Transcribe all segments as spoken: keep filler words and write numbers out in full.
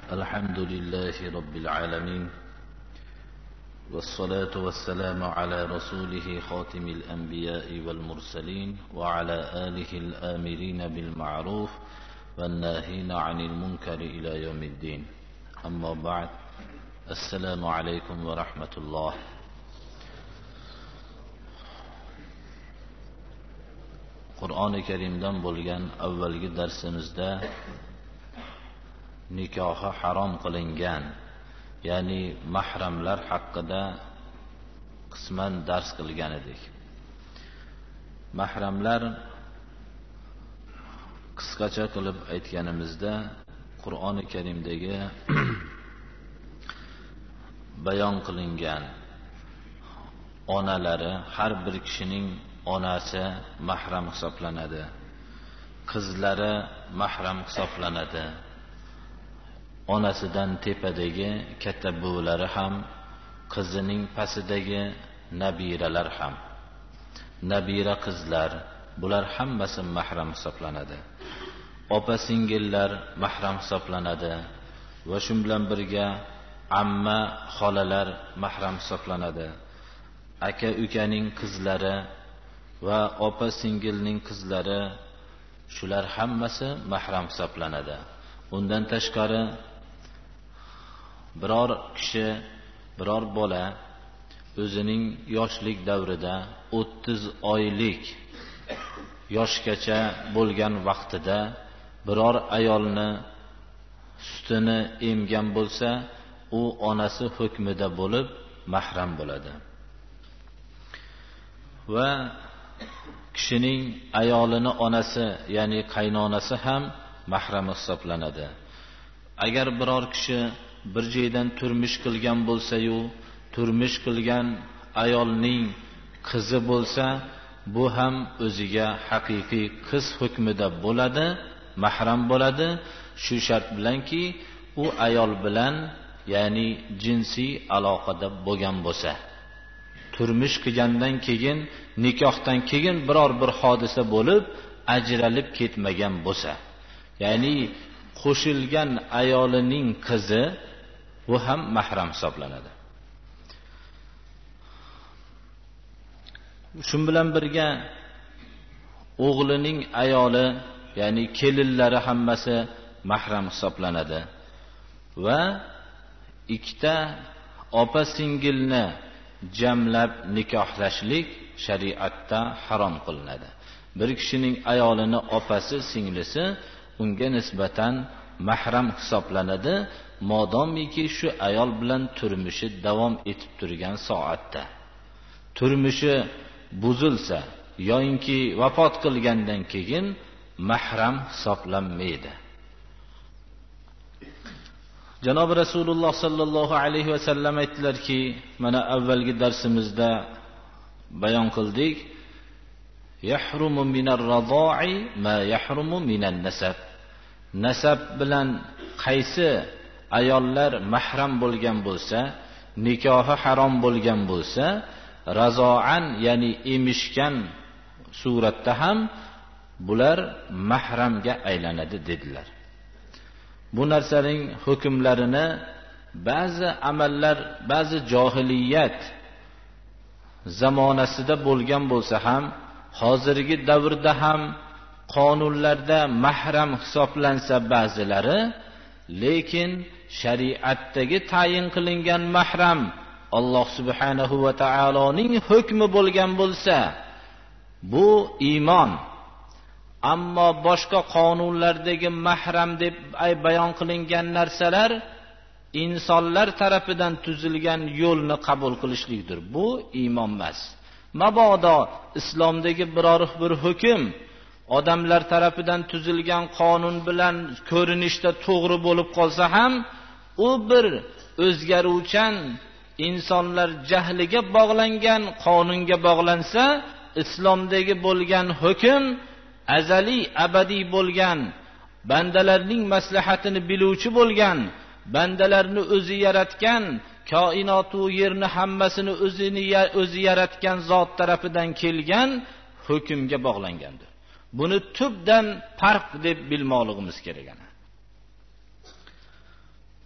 الحمد لله رب العالمين والصلاة والسلام على رسوله خاتم الأنبياء والمرسلين وعلى آله الآمرين بالمعروف والناهين عن المنكر إلى يوم الدين. أما بعد، السلام عليكم ورحمة الله. Qur'oni Karimdan bo'lgan avvalgi darsimizda nikohi harom qilingan, ya'ni mahramlar haqida qisman dars qilgan edik. Mahramlar qisqacha qilib aytganimizda Qur'oni Karimdagi bayon qilingan onalari, har bir kishining onasi mahram hisoblanadi. Qizlari mahram hisoblanadi. Onasidan tepadagi katta buvilari ham, qizining pastidagi nabiralar ham. Nabira qizlar, bular hammasi mahram hisoblanadi. Opa-singillar mahram hisoblanadi va shu bilan birga amma, xolalar mahram hisoblanadi. Aka-ukaning qizlari va opa-singilning qizlari, shular hammasi mahram hisoblanadi. Undan tashqari biror kishi, biror bola o'zining yoshlik davrida o'ttiz oylik yoshgacha bo'lgan vaqtida biror ayolni sutini emgan bo'lsa, u onasi hukmida bo'lib mahram bo'ladi. Va kishining ayolini onasi, ya'ni qaynonasi ham mahram hisoblanadi. Agar biror kishi bir joydan turmush qilgan bo'lsa-yu, turmush qilgan ayolning qizi bo'lsa, bu ham o'ziga haqiqiy qiz hukmida bo'ladi, mahram bo'ladi. Shu shart bilanki, u ayol bilan, ya'ni jinsiy aloqada bo'lgan bo'lsa, turmush qilgandan keyin, nikohdan keyin biror bir hodisa bo'lib ajralib ketmagan bo'lsa, ya'ni qo'shilgan ayolining qizi, bu ham mahram hisoblanadi. Shu bilan birga o'g'lining ayoli, ya'ni kelinlari hammasi mahram hisoblanadi va ikkita opa-singilni jamlab nikohlashlik shariatda harom qilinadi. Bir kishining ayolini opasi, singlisi unga nisbatan mahram hisoblanadi, modomiki shu ayol bilan turmushi davom etib turgan soatda. Turmushi buzilsa yoinki vafot qilgandan keyin mahram hisoblanmaydi. Janob Rasululloh sallallohu alayhi va sallam aytdilarki, mana avvalgi darsimizda bayon qildik, yahrumu minar radha'i ma yahrumu minan nasab. Nasab bilan qaysi ayollar mahram bo'lgan bo'lsa, nikohi harom bo'lgan bo'lsa, razo'an, ya'ni emishgan suratda ham bular mahramga aylanadi dedilar. Bu narsaning hukmlarini ba'zi amallar, ba'zi johiliyat zamonasida bo'lgan bo'lsa ham, hozirgi davrda ham qonunlarda mahram hisoblansa ba'zilari, lekin shariatdagi tayin qilingan mahram Alloh subhanahu va taoloning hukmi bo'lgan bo'lsa, bu iymon. Ammo boshqa qonunlardagi mahram deb bayon qilingan narsalar insonlar tarafidan tuzilgan yo'lni qabul qilishlikdir. Bu iymon emas. Mabodo islomdagi biror bir hukm odamlar tarafidan tuzilgan qonun bilan ko'rinishda to'g'ri bo'lib qolsa ham, u bir o'zgaruvchan, insonlar jahliga bog'langan qonunga bog'lansa, islomdagi bo'lgan hukm azaliy, abadiy bo'lgan, bandalarning maslahatini biluvchi bo'lgan, bandalarni o'zi yaratgan, koinot va yerni hammasini o'zini o'zi yaratgan zot tarafidan kelgan hukmga bog'langandir. Buni tubdan farq deb bilmoqligimiz kerak.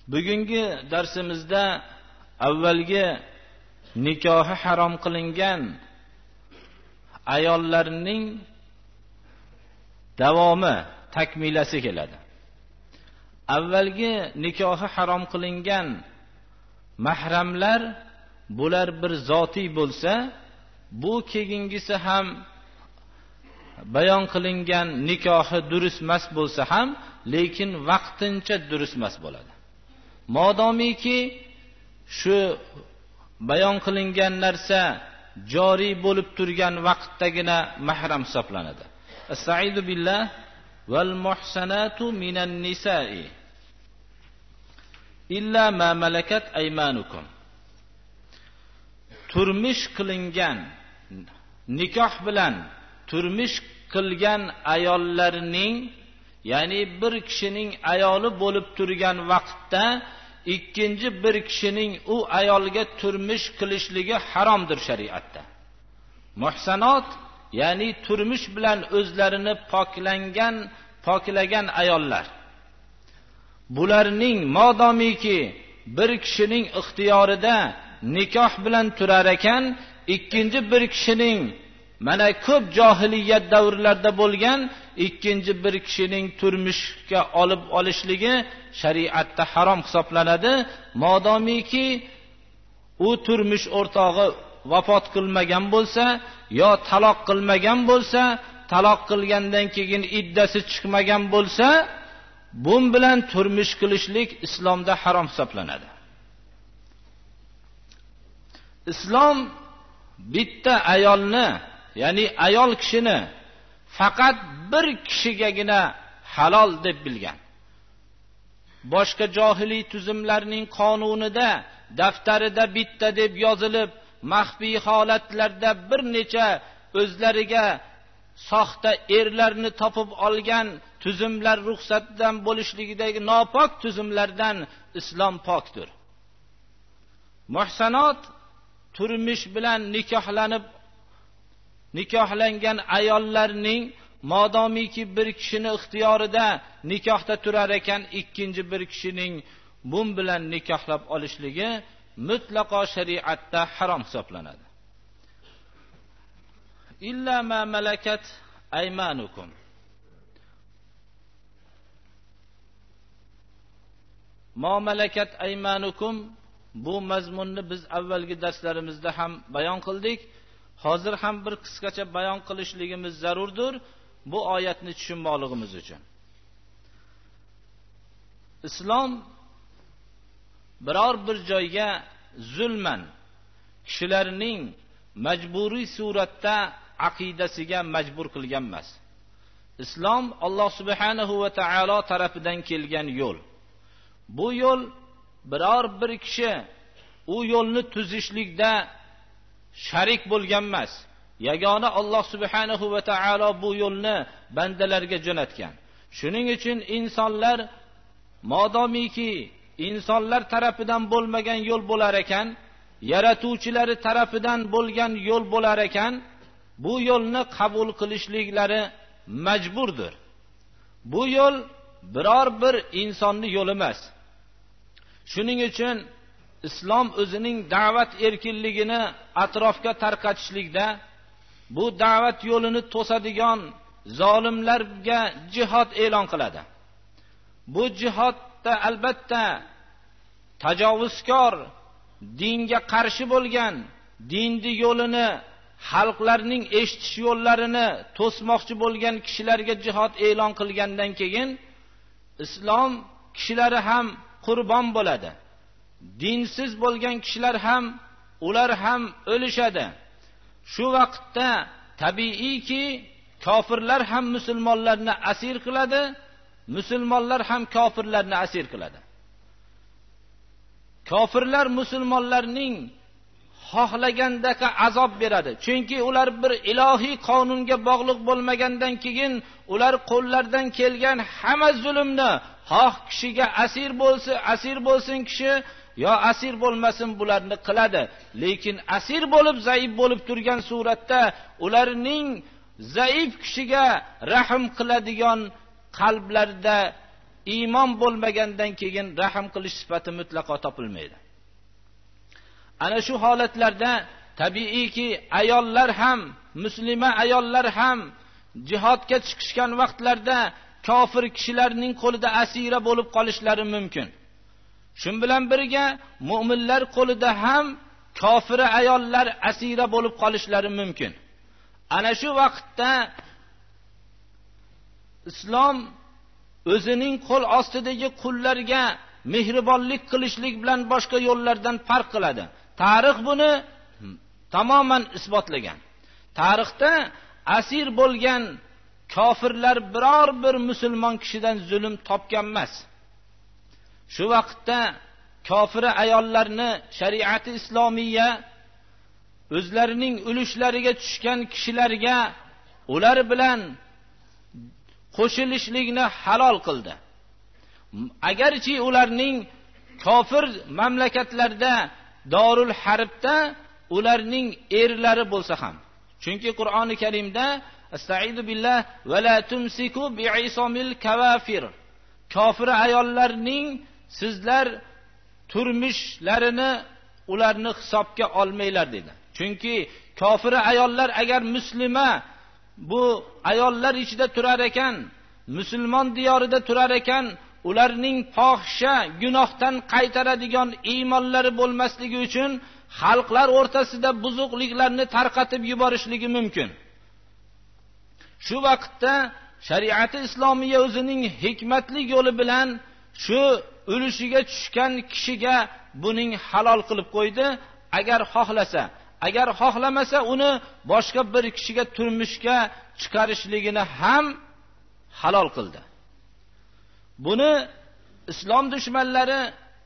Bugungi darsimizda avvalgi nikohi harom qilingan ayollarning davomi, takmilasi keladi. Avvalgi nikohi harom qilingan mahramlar bular bir zotiy bo'lsa, bu keyingisi ham bayon qilingan nikohi durust emas bo'lsa ham, lekin vaqtincha durust emas bo'ladi. Modomiki shu bayon qilingan narsa joriy bo'lib turgan vaqtdagina mahram hisoblanadi. Estaizu billah val muhsanatu minan nisa'i illa ma malakat aymanukum. Turmush qilingan, nikoh bilan turmush qilgan ayollarning, ya'ni bir kishining ayoli bo'lib turgan vaqtda ikkinchi bir kishining u ayolga turmush qilishligi haromdir shariatda. Muhsanot, ya'ni turmush bilan o'zlarini poklangan, poklagan ayollar. Bularning modomiki bir kishining ixtiyorida nikoh bilan turar ekan, ikkinchi bir kishining, mana ko'p johiliyat davrlarida bo'lgan ikkinchi bir kishining turmushga olib olishligi shariatda harom hisoblanadi. Modomiki u turmush o'rtog'i vafot qilmagan bo'lsa yo taloq qilmagan bo'lsa, taloq qilgandan keyin iddasi chiqmagan bo'lsa, bu bilan turmush qilishlik islomda harom hisoblanadi. Islom bitta ayolni, ya'ni ayol kishini faqat bir kishigagina halol deb bilgan. Boshqa johiliy tuzumlarning qonunida, daftarida bitta deb yozilib, maxfiy holatlarda bir necha o'zlariga soxta erlarni topib olgan tuzumlar ruxsatdan bo'lishligidagi nopok tuzumlardan islom pokdir. Muhsanot turmush bilan nikohlanib nikohlangan ayollarning modomiki bir kishining ixtiyorida nikohda turar ekan, ikkinchi bir kishining bu bilan nikohlab olishligi mutlaqo shariatda harom hisoblanadi. Illa ma malakat aymanukum. Ma malakat aymanukum, bu mazmunni biz avvalgi darslarimizda ham bayon qildik. Hozir ham bir qisqacha bayon qilishligimiz zarurdir, bu oyatni tushunmoqligimiz uchun. Islom biror bir joyga zulman kishilarning majburiy suratda aqidasiga majbur qilgan emas. Islom Alloh subhanahu va taolo tarafidan kelgan yo'l. Bu yo'l biror bir kishi u yo'lni tuzishlikda sharik bo'lgan emas. Yagona Alloh subhanahu va taolo bu yo'lni bandalarga jo'natgan. Shuning uchun insonlar modomiki insonlar tarafidan bo'lmagan yo'l bo'lar ekan, yaratuvchilari tarafidan bo'lgan yo'l bo'lar ekan, bu yo'lni qabul qilishliklari majburdir. Bu yo'l biror bir insonning yo'li emas. Shuning uchun islom o'zining da'vat erkinligini atrofga tarqatishlikda bu da'vat yo'lini to'sadigan zolimlarga jihad e'lon qiladi. Bu jihodda albatta tajovuzkor, dinga qarshi bo'lgan, dinni yo'lini, xalqlarning eshitish yo'llarini to'smoqchi bo'lgan kishilarga jihad e'lon qilgandan keyin islom kishilari ham qurbon bo'ladi. Dinsiz bo'lgan kishilar ham, ular ham o'lishadi. Shu vaqtda tabiiyki kofirlar ham musulmonlarni asir qiladi, musulmonlar ham kofirlarni asir qiladi. Kofirlar musulmonlarning xohlagandagi azob beradi. Chunki ular bir ilohiy qonunga bog'liq bo'lmagandan keyin ular qo'llaridan kelgan hamma zulmni, xoh kishiga asir bo'lsa, asir bo'lsin kishi, yo asir bo'lmasin bularni qiladi. Lekin asir bo'lib, zaif bo'lib turgan suratda ularning zaif kishiga rahm qiladigan qalblarida iymon bo'lmagandan keyin rahm qilish sifati mutlaqo topilmaydi. Ana shu holatlarda tabiiyki ayollar ham, musulmon ayollar ham jihodga chiqishgan vaqtlarda kofir kishilarning qo'lida asira bo'lib qolishlari mumkin. Shun bilan birga mu'minlar qo'lida ham kofir ayollar asira bo'lib qolishlari mumkin. Ana shu vaqtda islom o'zining qo'l ostidagi qullarga mehribonlik qilishlik bilan boshqa yo'llardan farq qiladi. Tarix buni tamoman isbotlagan. Tarixda asir bo'lgan kofirlar biror bir musulmon kishidan zulm topgan emas. Shu vaqtda kofir ayollarni shariati islomiya o'zlarining ulushlariga tushgan kishilarga ular bilan qo'shilishlikni halol qildi. Agarchi ularning kofir mamlakatlarda Darul Harbda ularning erlari bo'lsa ham. Chunki Qur'oni Karimda Astaizu billah va la tumsiku bi'isamil kawafir. Kofir ayollarning sizlar turmushlarini ularni hisobga olmanglar dedi. Chunki kofir ayollar agar muslima bu ayollar ichida turar ekan, musulmon diyorida turar ekan, ularning fohisha gunohdan qaytaradigan iymonlari bo'lmasligi uchun xalqlar o'rtasida buzuqliklarni tarqatib yuborishligi mumkin. Shu vaqtda shariati islomiya o'zining hikmatli yo'li bilan shu ulushiga tushgan kishiga buning halol qilib qo'ydi. Agar xohlasa, agar xohlamasa uni boshqa bir kishiga turmushga chiqarishligini ham halol qildi. Buni islom dushmanlari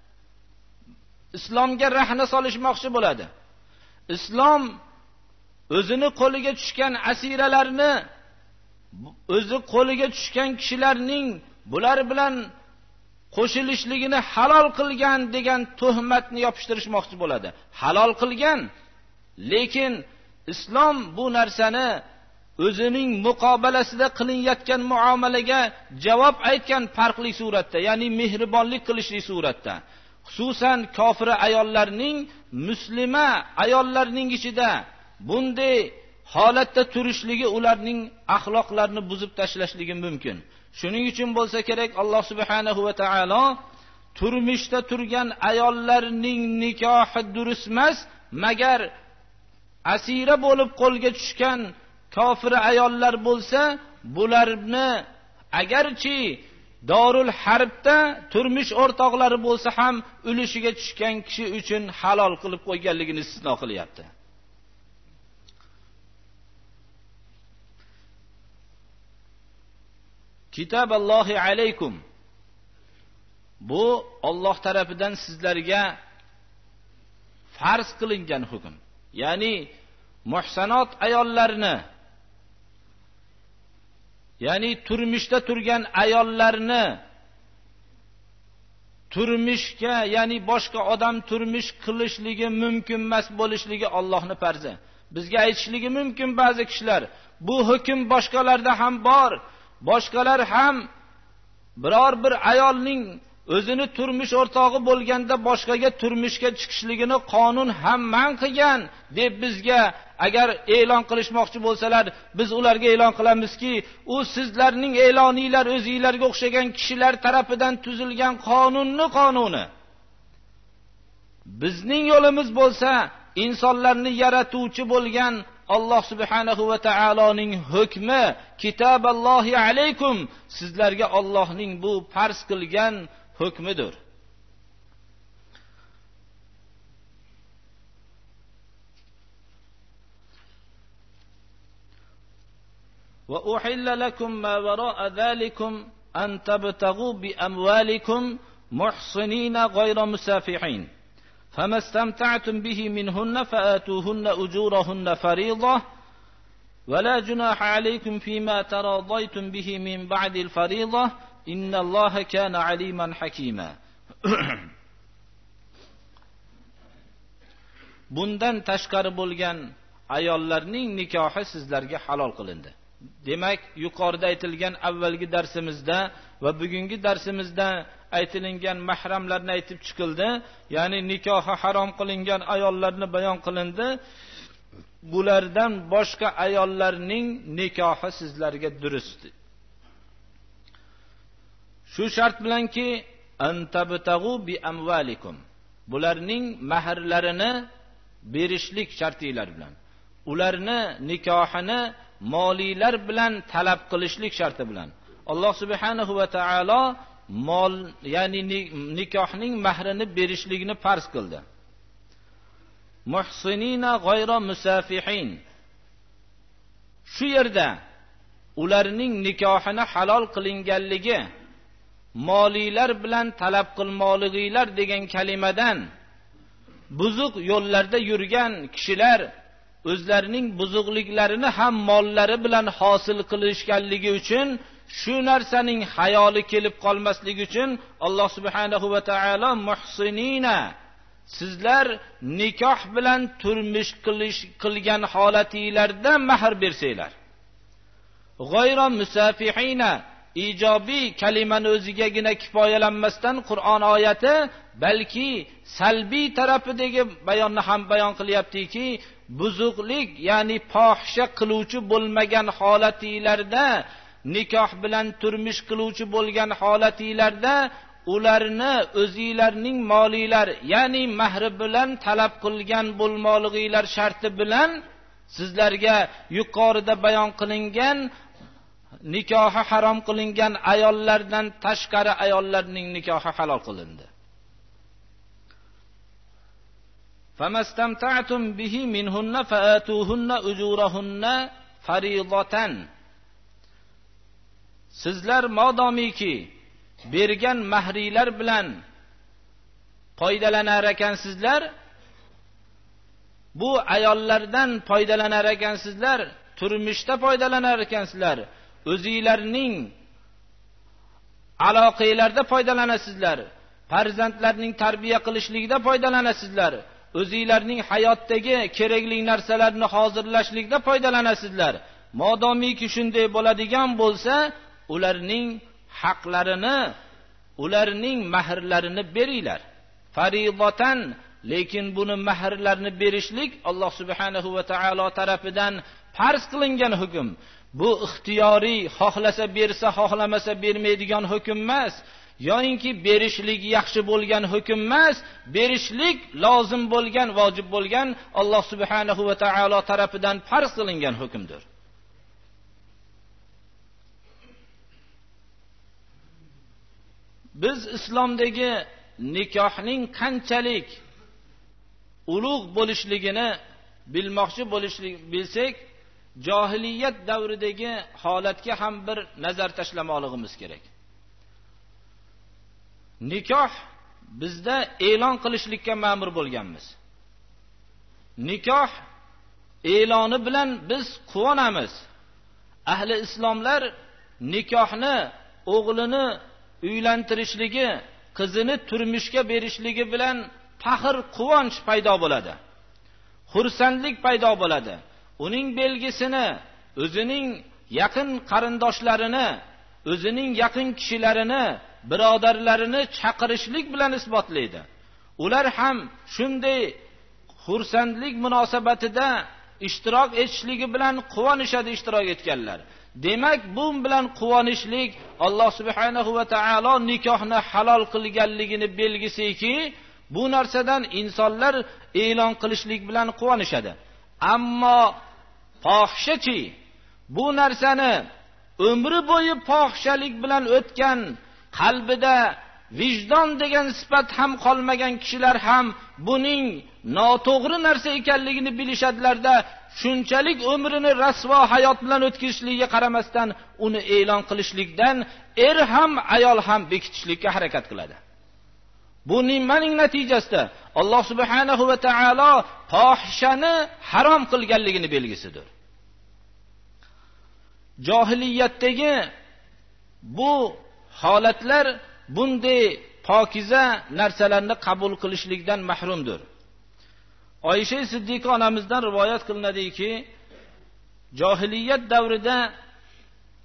islomga rahna solishmoqchi bo'ladi. Islom o'zini qo'liga tushgan asiralarni, o'zi qo'liga tushgan kishilarning bular bilan qo'shilishligini halol qilgan degan tuhmatni yopishtirishmoqchi bo'ladi. Halol qilgan, lekin islom bu narsani o'zining muqobalasida qilinayotgan muomalaga javob aytgan farqli suratda, ya'ni mehribonlik qilishli suratda. Xususan kofir ayollarning muslima ayollarning ichida bunday holatda turishligi ularning axloqlarini buzib tashlashligi mumkin. Shuning uchun bo'lsa kerak Alloh subhanahu va taolo turmushda turgan ayollarning nikohi durust emas, magar asira bo'lib qo'lga tushgan kofir ayollar bo'lsa, bularni agarchi Darul Harbda turmush o'rtoqlari bo'lsa ham ulushiga tushgan kishi uchun halol qilib qo'yganligini istisno qilyapti. Kitaballohi alaykum. Bu Alloh tarafidan sizlarga farz qilingan hukm. Ya'ni muhsanot ayollarni, ya'ni turmushda turgan ayollarni turmushga, ya'ni boshqa odam turmush qilishligi mumkin emas bo'lishligi Allohning farzi. Bizga aytishligi mumkin ba'zi kishilar, bu hukm boshqalarda ham bor. Boshqalar ham biror bir ayolning o'zini turmush o'rtog'i bo'lganda boshqaga turmushga chiqishligini qonun ham man qilgan deb bizga agar e'lon qilishmoqchi bo'lsalar, biz ularga e'lon qilamizki, u sizlarning e'loninglar o'zingizlarga o'xshagan kishilar tarafidan tuzilgan qonunni qonuni. Bizning yo'limiz bo'lsa insonlarni yaratuvchi bo'lgan Alloh subhanahu va taoloning hukmi, kitaballohi alaykum, sizlarga Allohning bu farz qilgan hukmidir. Va uhilla lakum ma wara'a zalikum an tabtaghu bi amwalikum muhsinina ghayra musafihin. فما استمتعتم به منهن فآتوهن أجورهن فريضة ولا جناح عليكم فيما تراضيتم به من بعد الفريضة إن الله كان عليما حكيما. Bundan tashqari bo'lgan ayollarning nikohi sizlarga halol qilindi. demak, yuqorida aytilgan avvalgi darsimizda va bugungi darsimizda aytilingan mahramlarni aytib chiqildi. Ya'ni nikohi harom qilingan ayollarni bayon qilindi. Bulardan boshqa ayollarning nikohi sizlarga durust. Shu shart bilanki antabtagu bi amvalikum. Bularning mahrlarini berishlik shartilar bilan, ularni nikohini moliylar bilan talab qilishlik sharti bilan Alloh subhanahu va taolo mol, ya'ni nikohning mahrini berishligini farz qildi. Muhsinina g'ayra musafihin. Shu yerda ularning nikohini halol qilinganligi moliylar bilan talab qilmoqliginglar degan kalimadan buzuq yo'llarda yurgan kishilar o'zlarining buzuqliklarini ham mollari bilan hosil qilishganligi uchun, shu narsaning hayoli kelib qolmasligi uchun Alloh subhanahu va taolo muhsinina, sizlar nikoh bilan turmush qilish qilgan holatinglarda mahr bersanglar. G'ayro musafihina, ijobiy kalimani o'zigagina kifoyalanmasdan Qur'on oyati balki salbiy tarafidagi bayonni ham bayon qilyaptiki, buzuqlik, ya'ni fohisha qiluvchi bo'lmagan holatinglarda, nikoh bilan turmush qiluvchi bo'lgan holatinglarda ularni o'zingizlarning moliylar, ya'ni mahri bilan talab qilgan bo'lmoqliginglar sharti bilan sizlarga yuqorida bayon qilingan nikohi harom qilingan ayollardan tashqari ayollarning nikohi halol qilindi. Famastamta'tum bihi minhunna fa'atuhunna ujurahunna faridatan. Sizlar modomiki bergan mahriylar bilan foydalanar ekansizlar, bu ayollardan foydalanar ekansizlar, turmushda foydalanar ekansizlar, o'zingizlarning aloqalarda foydalanasizlar, farzandlarning tarbiya qilishlikda foydalanasizlar, o'zingizlarning hayotdagi kerakli narsalarni hozirlashlikda foydalanasizlar. Modomiki shunday bo'ladigan bo'lsa, ularning haqlarini, ularning mahrlarini beringlar. Faridatan, lekin buni mahrlarni berishlik Alloh subhanahu va taolo tarafidan farz qilingan hukm. Bu ixtiyoriy, xohlasa bersa, xohlamasa bermaydigan hukm emas. Yo'inki berishlik yaxshi bo'lgan hukm emas, berishlik lozim bo'lgan, vojib bo'lgan Alloh subhanahu va taolo tarafidan farz qilingan hukmdir. Biz islomdagi nikohning qanchalik ulug' bo'lishligini bilmoqchi bo'lishlik bilsak, johiliyat davridagi holatga ham bir nazar tashlamoqligimiz kerak. Nikoh bizda e'lon qilishlikka ma'mur bo'lganmiz. Nikoh e'loni bilan biz quvonamiz. Ahli islomlar nikohni o'g'lini uylantirishligi, qizini turmushga berishligi bilan faxr, quvonch paydo bo'ladi. Xursandlik paydo bo'ladi. Uning belgisini o'zining yaqin qarindoshlarini, o'zining yaqin kishilarini, birodarlarini chaqirishlik bilan isbotlaydi. Ular ham shunday xursandlik munosabatida ishtirok etishligi bilan quvonishadi, ishtirok etganlar. Demak, bu bilan quvonishlik Alloh subhanahu va taolo nikohni halol qilganligini belgisiki, bu narsadan insonlar e'lon qilishlik bilan quvonishadi. Ammo fohishachi, bu narsani umri bo'yi fohishalik bilan o'tgan, qalbida vijdon degan sifat ham qolmagan kishilar ham buning noto'g'ri narsa ekanligini bilishadilarda, shunchalik umrini rasvo hayot bilan o'tkazishligiga qaramasdan uni e'lon qilishlikdan er ham ayol ham bekitishlikka harakat qiladi. Bu nimaning natijasida Alloh subhanahu va taolo fohishani harom qilganligini belgisidir. Johiliyatdagi bu holatlar bunday pokiza narsalarni qabul qilishlikdan mahrumdir. Oysha Siddiqa onamizdan rivoyat qilinadiki, johiliyat davrida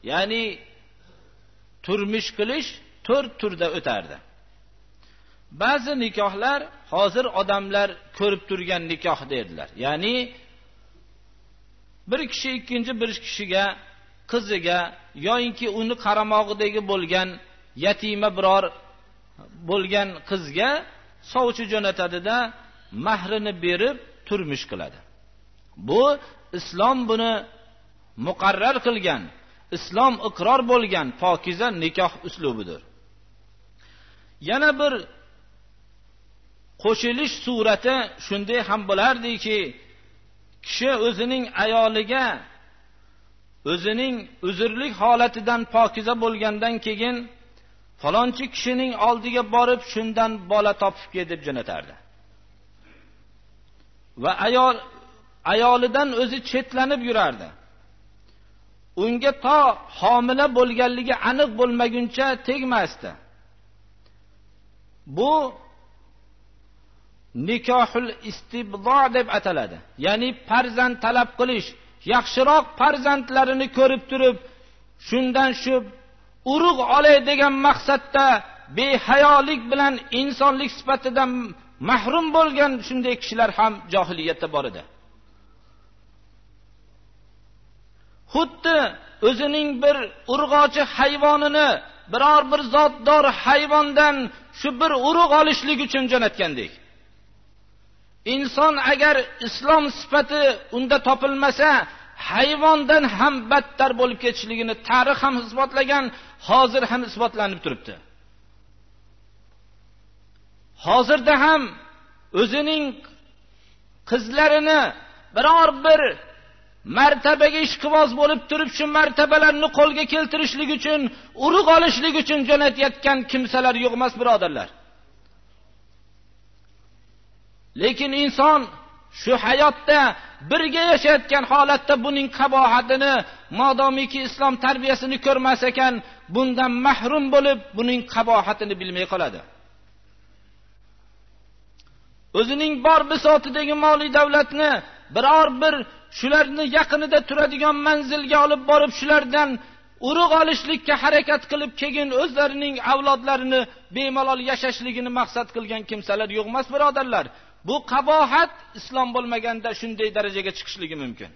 ya'ni turmush qilish to'rt turda o'tardi. Ba'zi nikohlar hozir odamlar ko'rib turgan nikoh dedilar. Ya'ni bir kishi ikkinchi bir kishiga, qiziga yoki uni qaramog'idagi bo'lgan yatima biror bo'lgan qizga sovchi jo'natadi-da, mahrini berib turmush qiladi. Bu islom buni muqarrar qilgan, islom iqror bo'lgan pokiza nikoh uslubidir. Yana bir qo'shilish surati shunday ham bo'lardiki, kishi o'zining ayoliga o'zining uzrlik holatidan pokiza bo'lgandan keyin falonchi kishining oldiga borib shundan bola topib kel deb jo'natardi. Va ayol ayolidan o'zi chetlanib yurardi. Unga to homila bo'lganligi aniq bo'lmaguncha tegmasdi. Bu nikohul istibdo deb ataladi. Ya'ni farzand talab qilish, yaxshiroq farzandlarini ko'rib turib, shundan shu urug' olay degan maqsadda behayolik bilan insonlik sifatidan mahrum bo'lgan shunday kishilar ham jahiliyatda bor edi. Xuddi o'zining bir urg'ochi hayvonini biror bir zotdor hayvondan shu bir urug' olishlik uchun jo'natgandek. Inson agar islom sifati unda topilmasa, hayvondan ham battar bo'lib ketishligini tarix ham isbotlagan, hozir ham isbotlanib turibdi. Hozirda ham o'zining qizlarini biror bir martabaga ishqiboz bo'lib turib, shu martabalarni qo'lga keltirishlik uchun, urug' olishlik uchun jo'natayotgan kimsalar yo'q emas, birodarlar. Lekin inson shu hayotda birga yashayotgan holatda buning qabohatini, modomiki islom tarbiyasini ko'rmas ekan, bundan mahrum bo'lib, buning qabohatini bilmay qoladi. O'zining bor bisotidagi moliy davlatni biror bir shularni yaqinida turadigan manzilga olib borib, shulardan urug' olishlikka harakat qilib, keyin o'zlarining avlodlarini bemalol yashashligini maqsad qilgan kimsalar yo'q emas, birodarlar. Bu qabohat islom bo'lmaganda shunday darajaga chiqishligi mumkin.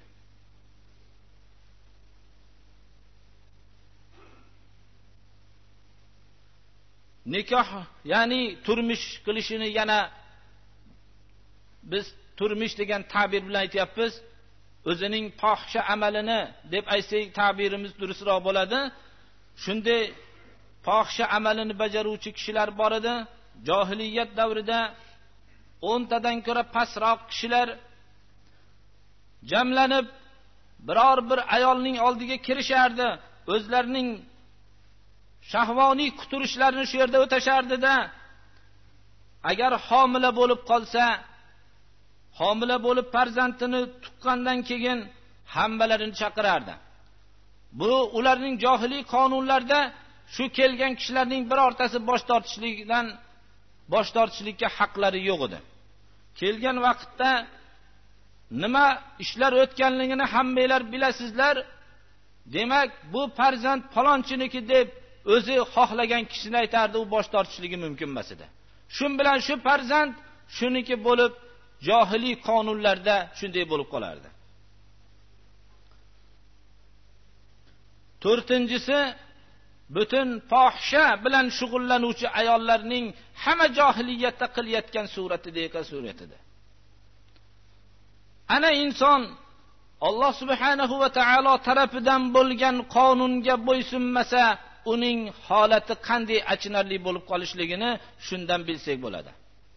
Nikoh, ya'ni turmush qilishini yana biz turmush degan ta'bir bilan aytyapmiz. O'zining fohisha amalini deb aytsak ta'birimiz durustroq bo'ladi. Shunday fohisha amalini bajaruvchi kishilar bor edi. Jahiliyat davrida o'ntadan ko'ra pastroq kishilar jamlanib biror bir ayolning oldiga kirishardi. O'zlarining shahvoniy quturishlarini shu yerda o'tashardi-da, agar homila bo'lib qolsa, homila bo'lib farzandini tuqqandan keyin hammalarini chaqirardi. Bu ularning jahiliy qonunlarida shu kelgan kishilarning birortasi bosh tortishlikdan bosh tortishlikka haqlari yo'q edi. Kelgan vaqtda nima ishlar o'tganligini hammanglar bilasizlar. Demak, bu farzand falonchiniki deb o'zi xohlagan kishini aytardi, u bosh tortishligi mumkin emas edi. Shun bilan shu farzand shuniki bo'lib, jahiliy qonunlarda shunday bo'lib qolardi. To'rtinchisi, butun fohisha bilan shug'ullanuvchi ayollarning hamma jahiliyatda qilayotgan suratidagi suratida. Ana inson Alloh subhanahu va taolo tarafidan bo'lgan qonunga bo'ysunmasa, uning holati qanday achinarli bo'lib qolishligini shundan bilsak bo'ladi.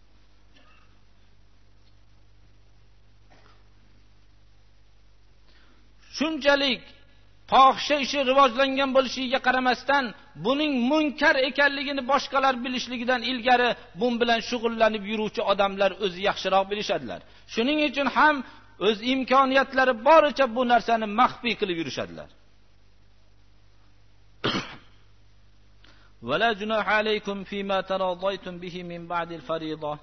Shunchalik fohisha ishi rivojlangan bo'lishiga qaramasdan, buning munkar ekanligini boshqalar bilishligidan ilgari bu bilan shug'ullanib yuruvchi odamlar o'zi yaxshiroq bilishadilar. Shuning uchun ham o'z imkoniyatlari boricha bu narsani maxfiy qilib yurishadilar. Wala junaha alaykum fima taradaytum bihi min ba'dil fariida.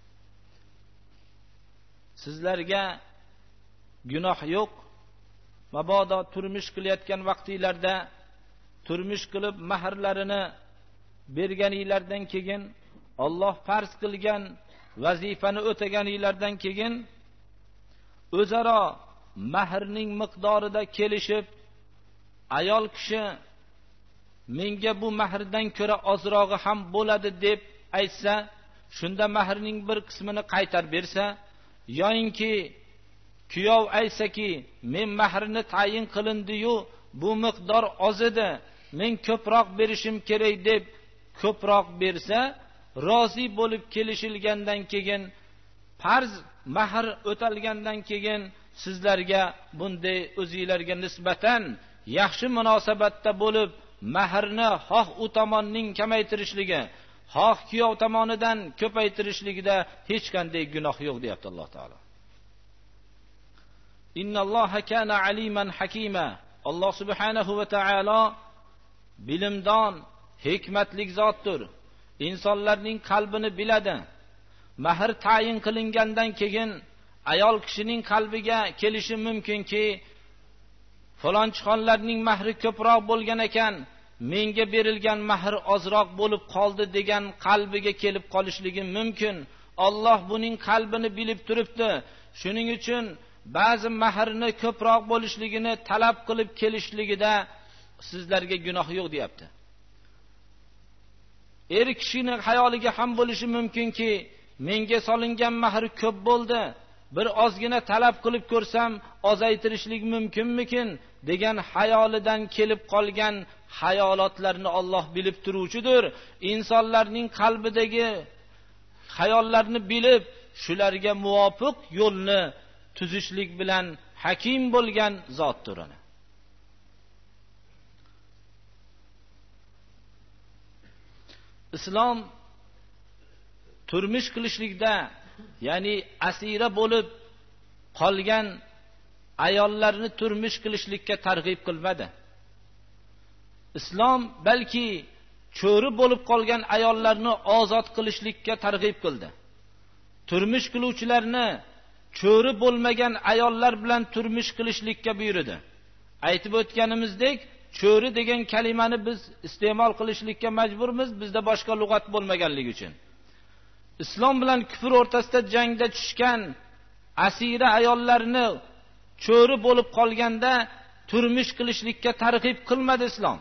Sizlarga gunoh yo'q mabodo turmush qilayotgan vaqtinglarda turmush qilib mahrlarini berganinglardan keyin, Alloh farz qilgan vazifani o'taganinglardan keyin o'zaro mahrning miqdorida kelishib, ayol kishi menga bu mahrdan ko'ra ozrog'i ham bo'ladi deb aytsa, shunda mahrning bir qismini qaytarib bersa, yoyinki kuyov aytsaki, men mahrni tayin qilindi-yu, bu miqdor oz edi, men ko'proq berishim kerak deb ko'proq bersa, rozi bo'lib kelishilgandan keyin, farz mahr o'talgandan keyin sizlarga bunday o'zingizlarga nisbatan yaxshi munosabatda bo'lib, mahrni xoh u tomonning kamaytirishligi, xoh kuyov tomonidan ko'paytirishligida hech qanday gunoh yo'q deyapti Alloh taolo. Innalloha kana aliman hakima. Alloh subhanahu va taolo bilimdon, hikmatli zotdir. insonlarning qalbini biladi. Mahr tayin qilingandan keyin ayol kishining qalbiga kelishi mumkinki, falonchixonlarning mahri ko'proq bo'lgan ekan, menga berilgan mahr ozroq bo'lib qoldi degan qalbiga kelib qolishligi mumkin. Alloh buning qalbini bilib turibdi. Shuning uchun ba'zi mahrni ko'proq bo'lishligini talab qilib kelishligida sizlarga gunoh yo'q deyapti. Er kishining xayoliga ham bo'lishi mumkinki, menga solingan mahr ko'p bo'ldi, bir ozgina talab qilib ko'rsam ozaytirishlik mumkinmikin degan xayolidan kelib qolgan xayolotlarni Alloh bilib turuvchidir. İnsonlarning qalbidagi xayollarni bilib, shularga muvofiq yo'lni tuzishlik bilan hakim bo'lgan zotdir. Islom turmush qilishlikda, ya'ni asira bo'lib qolgan ayollarni turmush qilishlikka targ'ib qilmadi. Islom balki cho'ri bo'lib qolgan ayollarni ozod qilishlikka targ'ib qildi. Turmush qiluvchilarni cho'ri bo'lmagan ayollar bilan turmush qilishlikka buyurdi. Aytib o'tganimizdek, cho'ri degan kalimani biz iste'mol qilishlikka majburmiz, bizda boshqa lug'at bo'lmaganligi uchun. Islom bilan kufr o'rtasida jangda tushgan asira ayollarni cho'ri bo'lib qolganda turmush qilishlikka targ'ib qilmadi Islom.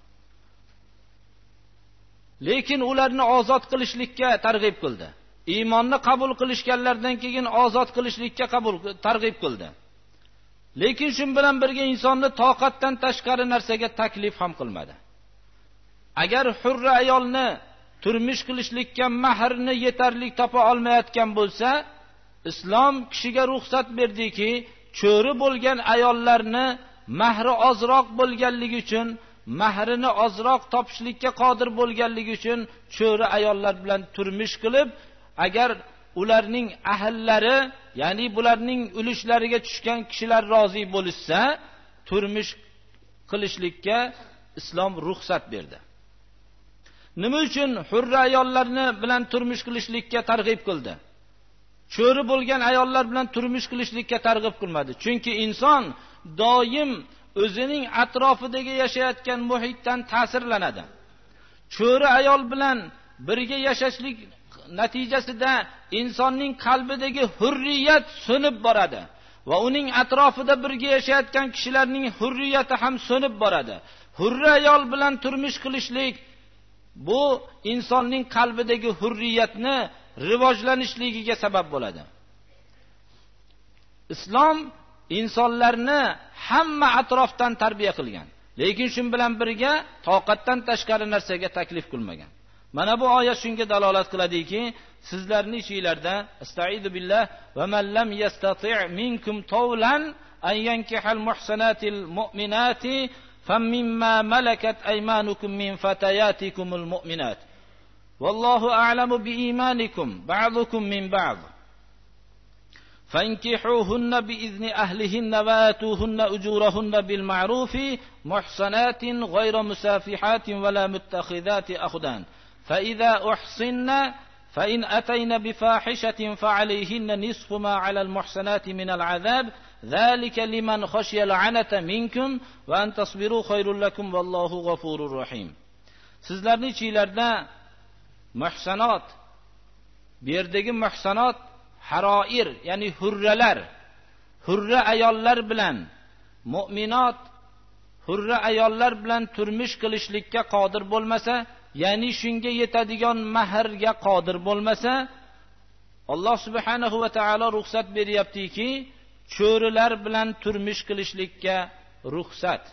Lekin ularni ozod qilishlikka targ'ib qildi. Iymonni qabul qilishganlardan keyin ozod qilishlikka qabul targ'ib qildi. Lekin shu bilan birga insonni toqatdan tashqari narsaga taklif ham qilmadi. Agar hurra ayolni turmush qilishlikka mahrni yetarli topa olmayotgan bo'lsa, Islom kishiga ruxsat berdiki, cho'ri bo'lgan ayollarni mahri ozroq bo'lganligi uchun, mahrini ozroq topishlikka qodir bo'lganligi uchun cho'ri ayollar bilan turmush qilib, agar ularning ahllari, ya'ni bularning ulushlariga tushgan kishilar rozi bo'lishsa, turmush qilishlikka Islom ruxsat berdi. Nima uchun hurra ayollarni bilan turmush qilishlikka targ'ib qildi? Cho'ri bo'lgan ayollar bilan turmush qilishlikka targ'ib qilmadi. Chunki inson doim o'zining atrofidagi yashayotgan muhitdan ta'sirlanadi. Cho'ri ayol bilan birga yashashlik natijasida insonning qalbidagi hurriyat so'nib boradi va uning atrofida birga yashayotgan kishilarning hurriyati ham so'nib boradi. Hurra ayol bilan turmush qilishlik bu insonning qalbidagi hurriyatni rivojlanishligiga sabab bo'ladi. Islom insonlarni hamma atrofdan tarbiya qilgan, lekin shu bilan birga toqatdan tashqari narsaga taklif qilmagan. Mana bu oyat shunga dalolat qiladiki, sizlarning ichingizlarda astaizu billah va man lam yastati' minkum tawlan an yankihal muhsanatil mu'minati famimma malakat aymanukum min fatayatikumul mu'minat wallahu a'lamu biimanikum ba'dukum min ba'd fankihuhunna biizni ahlihinna wa atuhunna ujurahunna bil ma'rufi muhsanatin ghayra musafihatin wa la muttakhidati akhdan فإذا أحصن فإن أتين بفاحشة فعليهن نصف ما على المحسنات من العذاب zalika liman khashiyal anata minkum va an tasbiru khairul lakum vallohu g'afurur rahim. Sizlarning ichingizlarda muhsanot, bu yerdagi muhsanot haroir, ya'ni hurralar, hurra ayollar bilan mu'minot hurra ayollar bilan turmush qilishlikka qodir bo'lmasa, ya'ni shunga yetadigan mahrga qodir bo'lmasa, Alloh subhanahu va taolo ruxsat beryaptiki, cho'rilar bilan turmush qilishlikka ruxsat.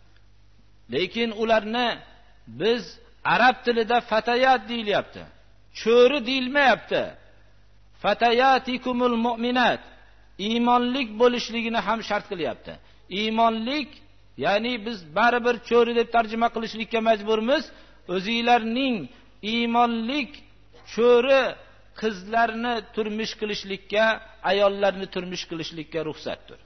Lekin ularni biz arab tilida fatayat deyilyapti. Cho'ri deyilmayapti. Fatayatikumul mu'minat. Iymonlik bo'lishligini ham shart qilyapti. Iymonlik, ya'ni biz baribir cho'ri deb tarjima qilishlikka majburmiz. O'zingizlarning iymonlik cho'ri qizlarni turmush qilishlikka, ayollarni turmush qilishlikka ruxsatdir.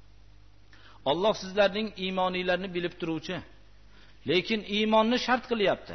Alloh sizlarning iymoninglarni bilib turuvchi. Lekin iymonni shart qilyapti.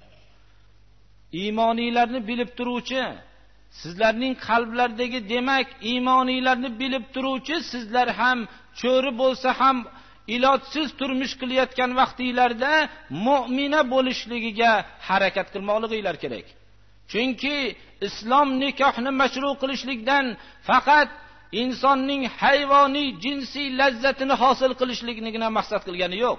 Iymoninglarni bilib turuvchi, sizlarning qalblardagi demak iymoninglarni bilib turuvchi, sizlar ham cho'ri bo'lsa ham ilojsiz turmush qilayotgan vaqtinglarda mu'mina bo'lishligiga harakat qilmoqliginglar kerak. Chunki islom nikohni mashru qilishlikdan faqat insonning hayvoniy jinsiy lazzatini hosil qilishligini maqsad qilgani yo'q.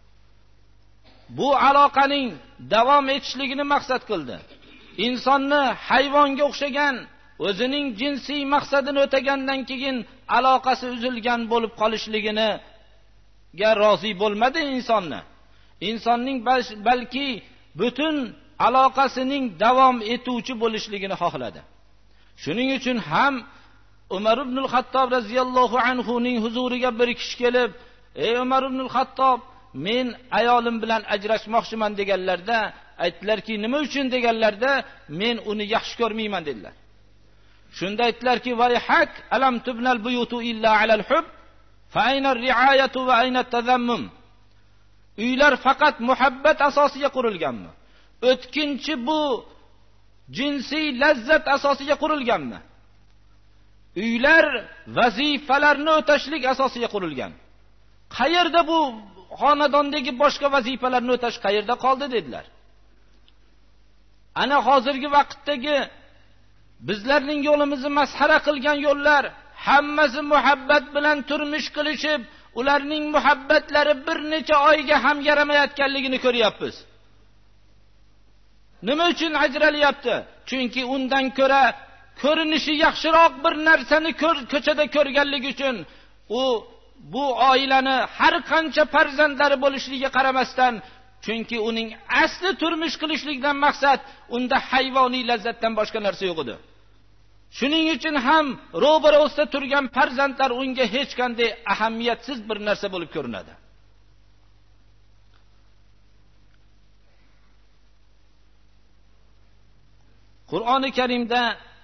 Bu aloqaning davom etishligini maqsad qildi. Insonni hayvonga o'xshagan o'zining jinsiy maqsadini o'tagandan keyin aloqasi uzilgan bo'lib qolishligini ga rozi bo'lmadi insonni. Insonning balki butun aloqasining davom etuvchi bo'lishligini xohladi. Shuning uchun ham Umar ibn al-Xattob radhiyallohu anhu ning huzuriga bir kishi kelib, "Ey Umar ibn al-Xattob, men ayolim bilan ajrashmoqchiman" deganlarda, aytdilarki, "Nima uchun?" deganlarda, "Men uni yaxshi ko'rmayman" dedilar. Shunda aytdilarki, "Varihak alam tubnal buyutu illa alal hub, fa ayna ar-ri'ayatu va ayna at-tazammum." Uylar faqat muhabbat asosiga qurilganmi? O'tkinchi bu jinsiy lazzat asosiga qurilganmi? Uylar vazifalarni o'tashlik asosiga qurilgan. Qayerda bu xonadondagi boshqa vazifalarni o'tash qayerda qoldi dedilar. Ana hozirgi vaqtdagi bizlarning yo'limizni masxara qilgan yo'llar hammasi muhabbat bilan turmush qilishib, ularning muhabbatlari bir necha oyga ham yaramayotganligini ko'ryapmiz. Nima uchun ajralyapti? Chunki undan ko'ra ko'rinishi yaxshiroq bir narsani ko'chada ko'rganligi uchun u bu oilani har qancha farzandlari bo'lishligiga qaramasdan, chunki uning asli turmush qilishlikdan maqsad unda hayvoniy lazzatdan boshqa narsa yo'q edi. Shuning uchun ham ro'barasida turgan farzandlar unga hech qanday ahamiyatsiz bir narsa bo'lib ko'rinadi. Qur'oni Karimda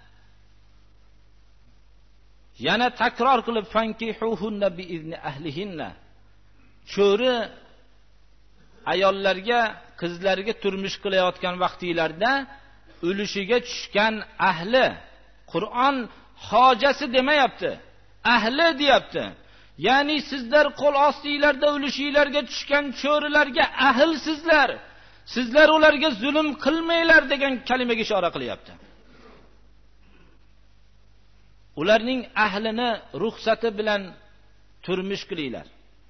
yana takror qilib fankihuhunna biizni ahlihinna, cho'ri ayollarga, qizlarga turmush qilayotgan vaqtinglarda ulushiga tushgan ahli, Qur'on hojasi demayapti, ahli deyapti. Ya'ni sizlar qo'l ostinglarda ulishinglarga tushgan cho'rilarga ahl sizlar. Sizlar ularga zulm qilmanglar degan kalimaga ishora qilyapti. Ularning ahlini ruxsati bilan turmush qilinglar.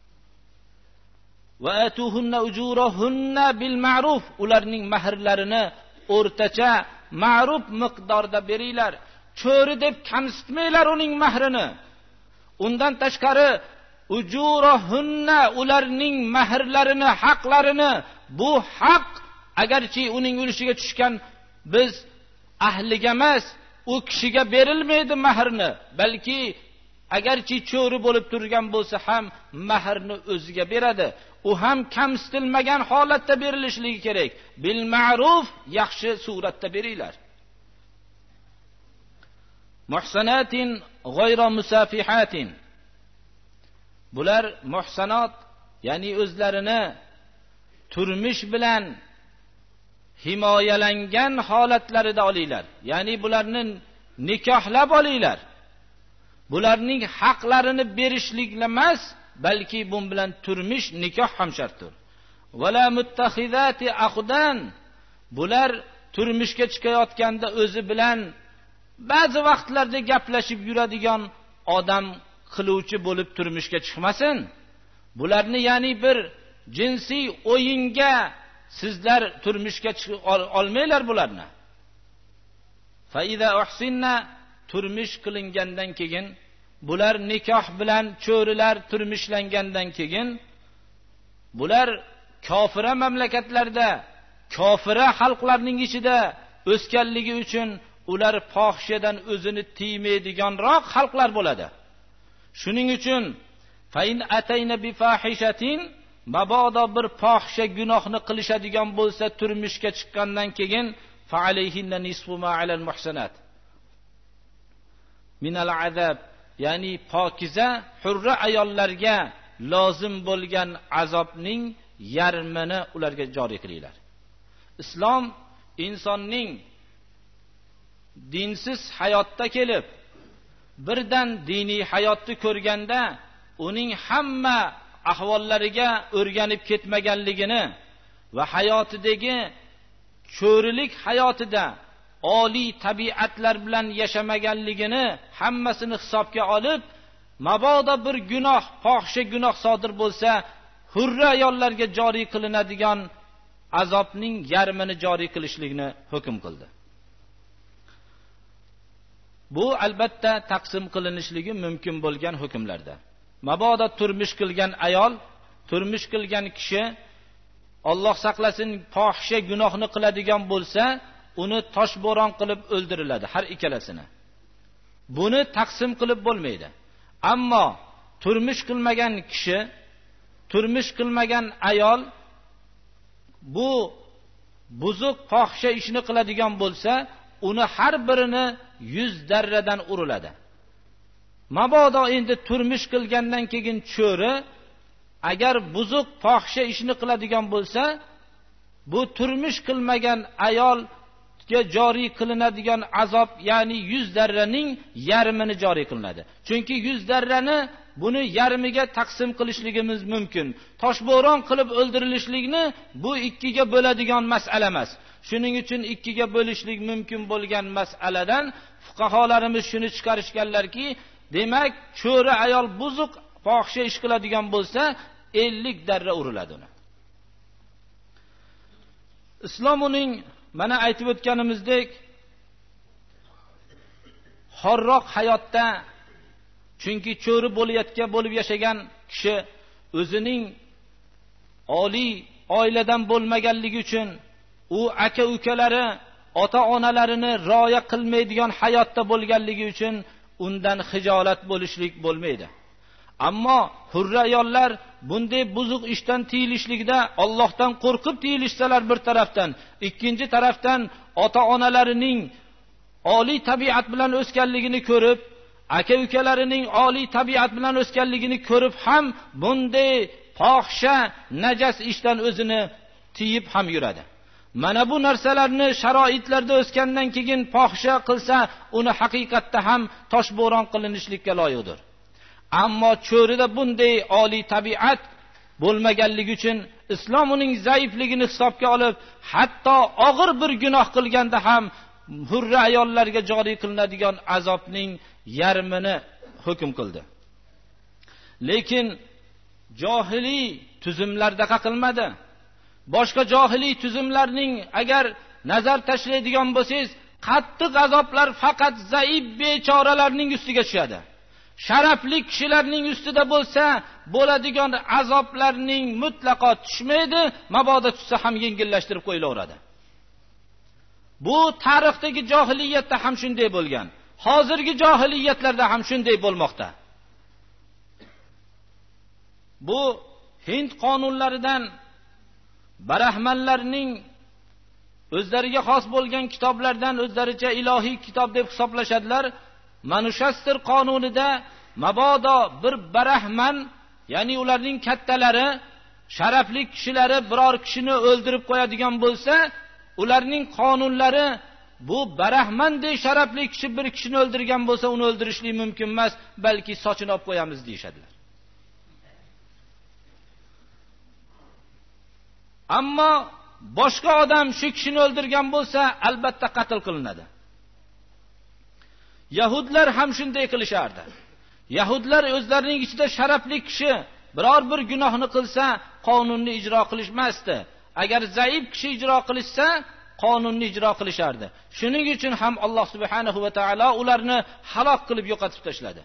Va atuhunna ujurahunna bil ma'ruf, ularning mahrlarini o'rtacha ma'ruf miqdorda beringlar. Cho'ri deb kamsitmanglar uning mahrini. Undan tashqari ujurahunna, ularning mahrlarini, haqlarini, bu haq agarchi uning ulushiga tushgan biz ahliga emas, u kishiga berilmaydi mahrni, balki agarchi cho'ri bo'lib turgan bo'lsa ham mahrni o'ziga beradi. U ham kamsitilmagan holatda berilishligi kerak. Bil ma'ruf, yaxshi suratda beringlar. Muhsanatin g'ayra musafihatin. Bular muhsanot, ya'ni o'zlarini turmush bilan himoyalangan holatlarida olinglar. Ya'ni bularni nikohlab olinglar. bularning haqlarini berishlik emas, balki bu bilan turmush, nikoh ham shartdir. Wala muttakhizati aqdan, bular turmushga chiqayotganda o'zi bilan ba'zi vaqtlarda gaplashib yuradigan odam qiluvchi bo'lib turmushga chiqmasin. Bularni ya'ni bir jinsiy o'yinga sizlar turmushga chiqa olmaylar bularni. Fa iza uhsinna, turmush qilingandan keyin, bular nikoh bilan cho'rilar turmushlangandan keyin, bular kofira mamlakatlarda, kofira xalqlarning ichida o'sganligi uchun ular fohishadan o'zini tiymaydiganroq xalqlar bo'ladi. Shuning uchun fa in atayna bi fahishatin, mabodo bir fohisha gunohni qilishadigan bo'lsa turmushga chiqqandan keyin fa alayhinna nisfu ma alal muhsanat min al azab, ya'ni pokiza hurra ayollarga lozim bo'lgan azobning yarmini ularga joriy qilinglar. Islom insonning dinsiz hayotda kelib, birdan diniy hayotni ko'rganda uning hamma ahvollariga o'rganib ketmaganligini va hayotidagi cho'rilik hayotida oliy tabiatlar bilan yashamaganligini hammasini hisobga olib, mabodo bir gunoh, fohisha gunoh sodir bo'lsa, hurra ayollarga joriy qilinadigan azobning yarmini joriy qilishlikni hukm qildi. Bu albatta taqsim qilinishligi mumkin bo'lgan hukmlarda. Mabodo turmush qilgan ayol, turmush qilgan kishi Alloh saqlasin fohisha gunohni qiladigan bo'lsa, uni toshbo'ron qilib o'ldiriladi har ikkalasini. Buni taqsim qilib bo'lmaydi. Ammo turmush qilmagan kishi, turmush qilmagan ayol bu buzuq fohisha ishni qiladigan bo'lsa, uni har birini yuz darradan uriladi. Mabodo endi turmush qilgandan keyin cho'ri agar buzuq fohisha ishni qiladigan bo'lsa, bu turmush qilmagan ayolga joriy qilinadigan azob, ya'ni yuz darraning yarmini joriy qilinadi. Chunki yuz darrani buni yarmiga taqsim qilishligimiz mumkin. Toshbo'ron qilib o'ldirilishlikni bu ikkiga bo'ladigan masala emas. Shuning uchun ikkiga bo'lishlik mumkin bo'lgan masaladan fuqaholarimiz shuni chiqarishganlarki, demak, cho'ri ayol buzuq fohisha ish qiladigan bo'lsa, ellik darra uriladi uni. Islom uning mana aytib o'tganimizdek xorroq hayotda, chunki cho'ri bo'layotgan bo'lib yashagan kishi o'zining oliy oiladan bo'lmaganligi uchun u aka-ukalari, ota-onalarini rioya qilmaydigan hayotda bo'lganligi uchun undan xijolat bo'lishlik bo'lmaydi. Ammo hurra ayollar bunday buzuq ishdan tiyilishlikda Allohdan qo'rqib tiyilishsalar bir tarafdan, ikkinchi tarafdan ota-onalarining oliy tabiat bilan o'sganligini ko'rib, aka-ukalarining oliy tabiat bilan o'sganligini ko'rib ham bunday fohisha, najas ishdan o'zini tiyib ham yuradi. Mana bu narsalarni sharoitlarda o'sgandan keyin fohisha qilsa, uni haqiqatda ham toshbo'ron qilinishlikka loyiqdir. Ammo cho'rida bunday oliy tabiat bo'lmaganligi uchun Islom uning zaifligini hisobga olib, hatto og'ir bir gunoh qilganda ham hurra ayollarga joriy qilinadigan azobning yarmini hukm qildi. Lekin johiliy tuzumlarda qilmadi. Boshqa johiliy tuzumlarning agar nazar tashlaydigan bo'lsangiz, qattiq azoblar faqat zaif bechoralarning ustiga tushadi. Sharafli kishilarning ustida bo'lsa, bo'ladigan azoblarning mutlaqo tushmaydi, mabodo tushsa ham yengillashtirib qo'yilaveradi. Bu tarixdagi johiliyatda ham shunday bo'lgan. Hozirgi johiliyatlarda ham shunday bo'lmoqda. Bu Hind qonunlaridan barahmanlarning o'zlariga xos bo'lgan kitoblardan o'zlaricha ilohiy kitob deb hisoblashadilar. Manushastr qonunida mabodo bir barahman, ya'ni ularning kattalari, sharafli kishilari biror kishini o'ldirib qo'yadigan bo'lsa, ularning qonunlari bu barahmandek sharafli kishi bir kishini o'ldirgan bo'lsa, uni o'ldirishlik mumkin emas, balki sochini olib qo'yamiz deyshadilar. Ammo boshqa odam shu kishini o'ldirgan bo'lsa, albatta qatl qilinadi. Yahudlar ham shunday qilishardi. Yahudlar o'zlarining ichida sharafli kishi biror bir gunohni qilsa, qonunni ijro qilishmasdi. Agar zaif kishi ijro qilsa, qonunni ijro qilishardi. Shuning uchun ham Alloh subhanahu va taolo ularni halok qilib yo'qotib tashladi.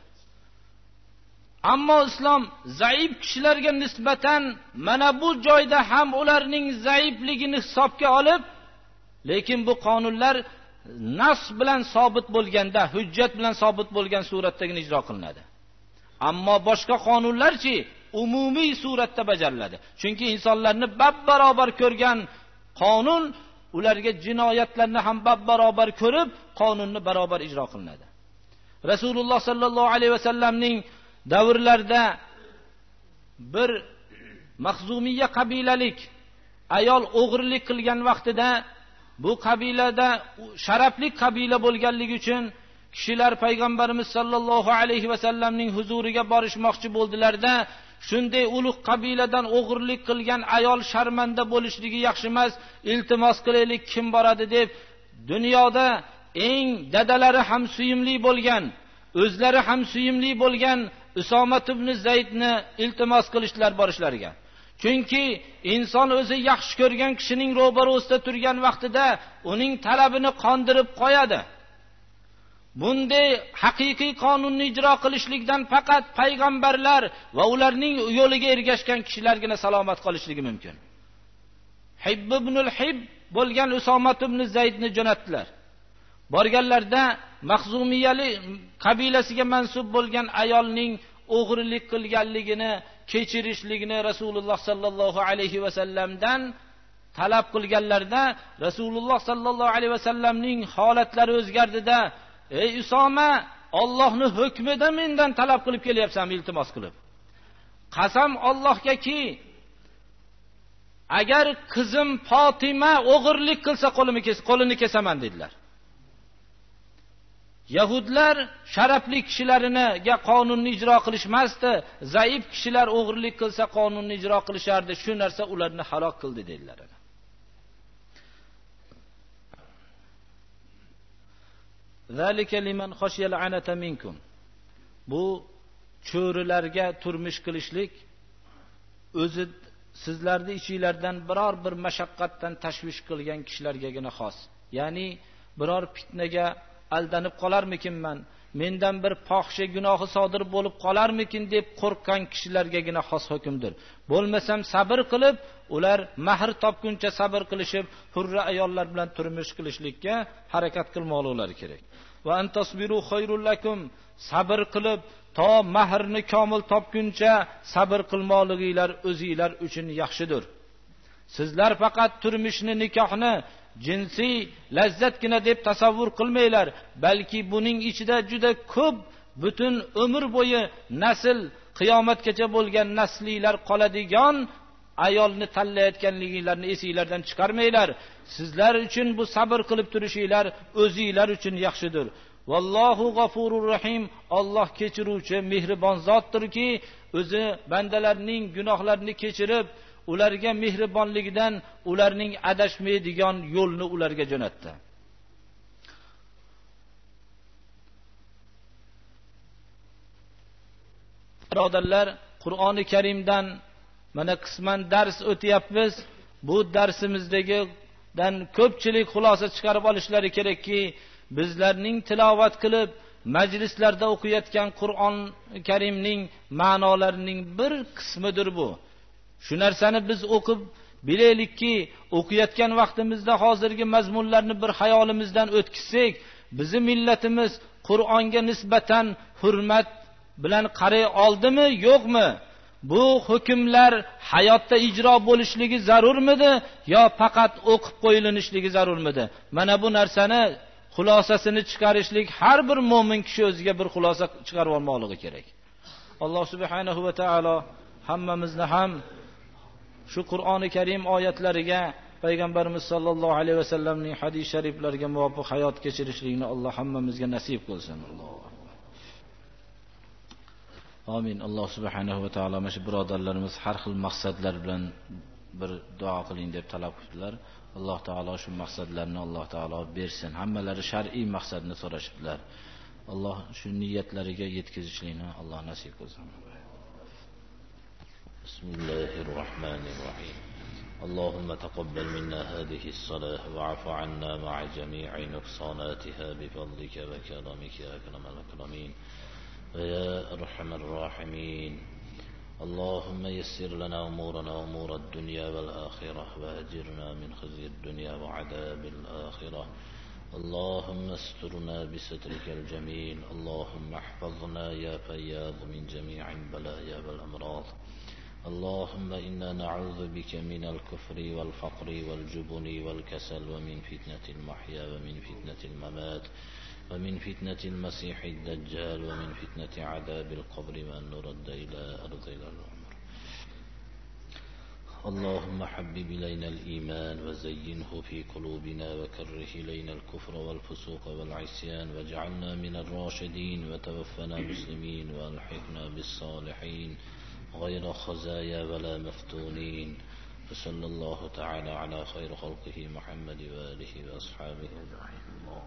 Ammo islom zaif kishilarga nisbatan mana bu joyda ham ularning zaifligini hisobga olib, lekin bu qonunlar nas bilan sobit bo'lganda, hujjat bilan sobit bo'lgan suratdagina ijro qilinadi. Ammo boshqa qonunlarchi umumiy suratda bajariladi. Chunki insonlarni bab-barobar ko'rgan qonun ularga jinoyatlarni ham bab-barobar ko'rib, qonunni barobar ijro qilinadi. Rasululloh sallallohu alayhi vasallamning davrlarida bir Mahzumiyya qabilalik ayol o'g'irlik qilgan vaqtida, bu qabilada sharafli qabila bo'lganligi uchun kishilar payg'ambarimiz sallallohu alayhi vasallamning huzuriga borishmoqchi bo'ldilarda, shunday ulug' qabiladan o'g'irlik qilgan ayol sharmanda bo'lishligi yaxshi emas, iltimos qilaylik kim boradi deb, dunyoda eng dadalari ham suyimli bo'lgan, o'zlari ham suyimli bo'lgan Usoma ibn Zaydni iltimos qilishlar borishlariga. Chunki inson o'zi yaxshi ko'rgan kishining ro'barosida turgan vaqtida uning talabini qondirib qo'yadi. Bunday haqiqiy qonunni ijro qilishlikdan faqat payg'ambarlar va ularning yo'liga ergashgan kishilargina salomat qolishligi mumkin. Hibb ibnul Hibb bo'lgan Usoma ibn Zaydni jo'natdilar. Borganlarda Mahzumiyali qabilasiga mansub bo'lgan ayolning o'g'rilik qilganligini, kechirishligini Rasululloh sallallohu alayhi vasallamdan talab qilganlarda, Rasululloh sallallohu alayhi vasallamning holatlari o'zgardida, ey Usoma, Allohning hukmida mendan talab qilib kelyapsan, iltimos qilib. Qasam Allohgaki, agar qizim Fatima o'g'irlik qilsa qo'limni kes, qo'lini kesaman dedilar. Yahudlar sharafli kishilarga qonunni ijro qilishmasdi, zaif kishilar o'g'irlik qilsa qonunni ijro qilishardi. Shu narsa ularni halok qildi dedilar. Zalika liman khashiyal anata minkum. Bu cho'rilarga turmush qilishlik o'zi sizlarning ichingizlardan biror bir mashaqqatdan tashvish qilgan kishilargagina xos. Ya'ni biror fitnaga aldanib qolarmikinman, mendan bir fohisha gunohi sodir bo'lib qolarmikin deb qo'rqgan kishilargagina xos hukmdir. Bo'lmasam sabr qilib, ular mahr topguncha sabr qilishib, hurra ayollar bilan turmush qilishlikka harakat qilmoqlari kerak. Va antasbiru khayrul lakum, sabr qilib to mahrni komil topguncha sabr qilmoqliginglar o'zingizlar uchun yaxshidir. Sizlar faqat turmushni, nikohni jinsiy lazzatgina deb tasavvur qilmanglar, balki buning ichida juda ko'p butun umr bo'yi nasl qiyomatgacha bo'lgan nasliylar qoladigan ayolni tanlayotganligingizni esingizlardan chiqarmanglar. Sizlar uchun bu sabr qilib turishinglar o'zingizlar uchun yaxshidir. Vallohu g'afurur rahim. Alloh kechiruvchi, mehribon zotdirki, o'zi bandalarning gunohlarini kechirib, ularga mehribonligidan ularning adashmaydigan yo'lni ularga jo'natdi. Birodarlar, Qur'oni Karimdan mana qisman dars o'tyapmiz. Bu darsimizdagi dan ko'pchilik xulosa chiqarib olishlari kerakki, bizlarning tilovat qilib majlislarda o'qiyotgan Qur'on Karimning ma'nolarining bir qismidir bu. Shu narsani biz o'qib bilaylikki, o'qiyotgan vaqtimizda hozirgi mazmunlarni bir xayolimizdan o'tkazsak, bizning millatimiz Qur'onga nisbatan hurmat bilan qaray oldimi, yo'qmi? Bu hukmlar hayotda ijro bo'lishligi zarurmidi yo faqat o'qib qo'yilishligi zarurmidi? Mana bu narsani xulosasini chiqarishlik har bir mo'min kishi o'ziga bir xulosa chiqarib olmoqligi kerak. Alloh subhanahu va taolo hammamizni ham shu Qur'oni Karim oyatlariga payg'ambarimiz sollallohu alayhi vasallamning hadis shariflariga muvofiq hayot kechirishlikni Alloh hammamizga nasib qilsin. Amin. Alloh subhanahu va taolo mana shu birodarlarimiz har xil maqsadlar bilan bir duo qiling deb talab qildilar. Alloh taolo shu maqsadlarni Alloh taolo bersin. Hammalari shar'iy maqsadni so'rashibdilar. Alloh shu niyatlariga yetkazishlikni Alloh nasib qilsin. Bismillahir rohmanir rohim. اللهم تقبل منا هذه الصلاة واعف عنا مع جميع نقصاناتها بفضلك وكرمك يا أكرم الأكرمين ويا أرحم الراحمين. اللهم يسر لنا أمورنا أمور الدنيا والآخرة وأجرنا من خزي الدنيا وعذاب الآخرة. اللهم استرنا بسترك الجميل. اللهم احفظنا يا فياض من جميع البلايا والأمراض. اللهم إنا نعوذ بك من الكفر والفقر والجبن والكسل ومن فتنة المحيا ومن فتنة الممات ومن فتنة المسيح الدجال ومن فتنة عذاب القبر وأن نرد إلى أرض العمر. اللهم حبب إلينا الإيمان وزينه في قلوبنا وكره إلينا الكفر والفسوق والعصيان واجعلنا من الراشدين وتوفنا مسلمين والحقنا بالصالحين غير خزايا ولا مفتونين. وصلى الله تعالى على خير خلقه محمد وآله وأصحابه أجمعين.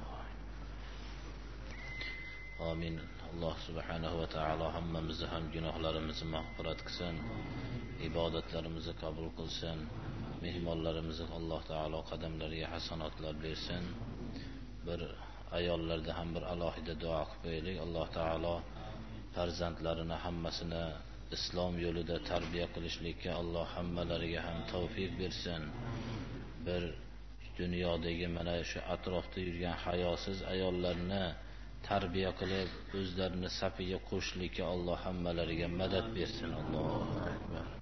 آمين. الله سبحانه وتعالى hammamizni ham gunohlarimizni mag'firat qilsin, ibodatlarimizni qabul qilsin, mehmonlarimizni Alloh taolo qadamlariga hasanotlar bersin. Bir ayollarda ham bir alohida duo qilib qo'yaylik. Alloh taolo farzandlarini hammasini islom yo'lida tarbiya qilishlikka Alloh hammalariga ham tavfiq bersin. Bir dunyodagi mana shu atrofda yurgan hayosiz ayollarni tarbiya qilib o'zlarini safiga qo'shishlikka Alloh hammalariga madad bersin. Allohu akbar.